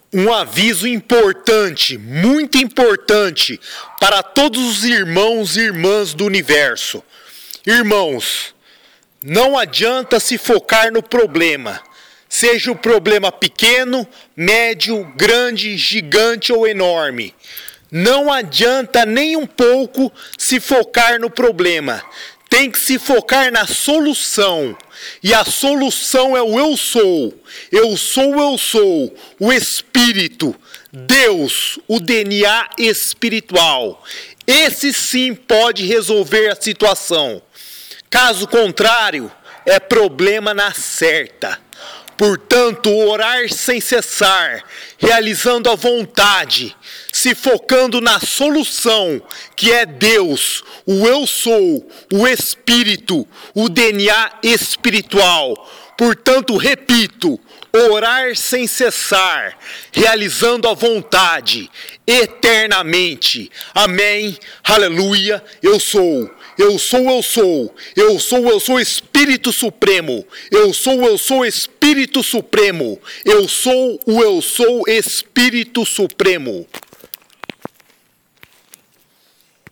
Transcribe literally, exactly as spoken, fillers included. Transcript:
Um aviso importante, muito importante, para todos os irmãos e irmãs do universo. Irmãos, não adianta se focar no problema, seja o problema pequeno, médio, grande, gigante ou enorme. Não adianta nem um pouco se focar no problema. Tem que se focar na solução. E a solução é o eu sou. Eu sou, eu sou. O Espírito, Deus, o D N A espiritual. Esse sim pode resolver a situação. Caso contrário, é problema na certa. Portanto, orar sem cessar, realizando a vontade, se focando na solução, que é Deus, o eu sou, o Espírito, o D N A espiritual. Portanto, repito, orar sem cessar, realizando a vontade, eternamente. Amém, aleluia, eu sou. Eu sou, eu sou, eu sou, eu sou Espírito Supremo, eu sou, eu sou Espírito Supremo, eu sou o eu sou Espírito Supremo.